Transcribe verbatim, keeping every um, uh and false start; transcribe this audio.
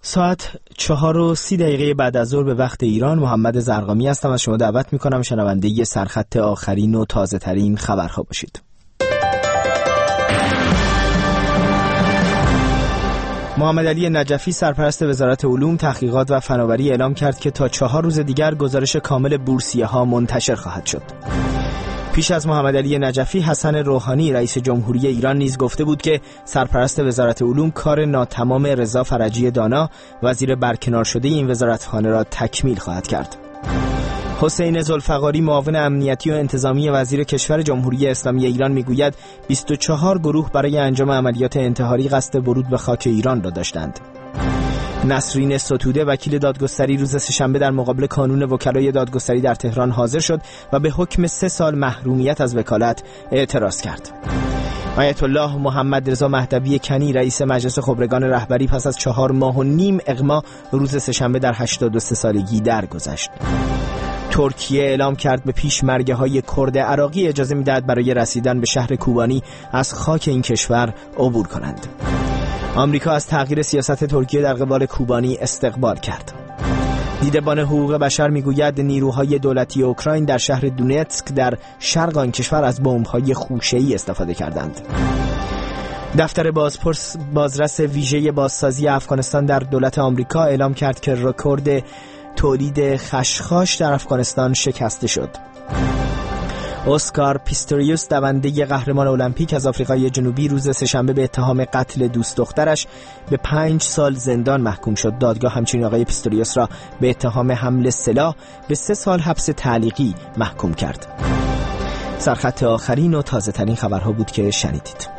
ساعت چهار و سی دقیقه بعد از ظهر به وقت ایران، محمد زرقامی هستم. از شما دعوت میکنم شنونده سرخط آخرین و تازه ترین خبرها باشید. محمد علی نجفی سرپرست وزارت علوم، تحقیقات و فناوری اعلام کرد که تا چهار روز دیگر گزارش کامل بورسیه ها منتشر خواهد شد. پیش از محمد علی نجفی، حسن روحانی رئیس جمهوری ایران نیز گفته بود که سرپرست وزارت علوم کار ناتمام رضا فرجی دانا، وزیر برکنار شده این وزارتخانه را تکمیل خواهد کرد. حسین ذوالفقاری معاون امنیتی و انتظامی وزیر کشور جمهوری اسلامی ایران میگوید بیست و چهار گروه برای انجام عملیات انتحاری قصد ورود به خاک ایران را داشتند. نسرین ستوده وکیل دادگستری روز سه‌شنبه در مقابل کانون وکلای دادگستری در تهران حاضر شد و به حکم سه سال محرومیت از وکالت اعتراض کرد. آیت الله محمد رضا مهدوی کنی رئیس مجلس خبرگان رهبری پس از چهار ماه و نیم اغما روز سه‌شنبه در هشتاد و سه سالگی درگذشت. ترکیه اعلام کرد به پیشمرگه های کرد عراقی اجازه می‌دهد برای رسیدن به شهر کوبانی از خاک این کشور عبور کنند. آمریکا از تغییر سیاست ترکیه در قبال کوبانی استقبال کرد. دیدبان حقوق بشر میگوید نیروهای دولتی اوکراین در شهر دونتسک در شرق آن کشور از بمب‌های خوشه‌ای استفاده کردند. دفتر بازپرس بازرس ویژه بازسازی افغانستان در دولت آمریکا اعلام کرد که رکورد تولید خشخاش در افغانستان شکسته شد. اسکار پیستوریوس دونده قهرمان المپیک از آفریقای جنوبی روز سه‌شنبه به اتهام قتل دوست دخترش به پنج سال زندان محکوم شد. دادگاه همچنین آقای پیستوریوس را به اتهام حمل سلاح به سه سال حبس تعلیقی محکوم کرد. سرخط آخرین و تازه ترین خبرها بود که شنیدید.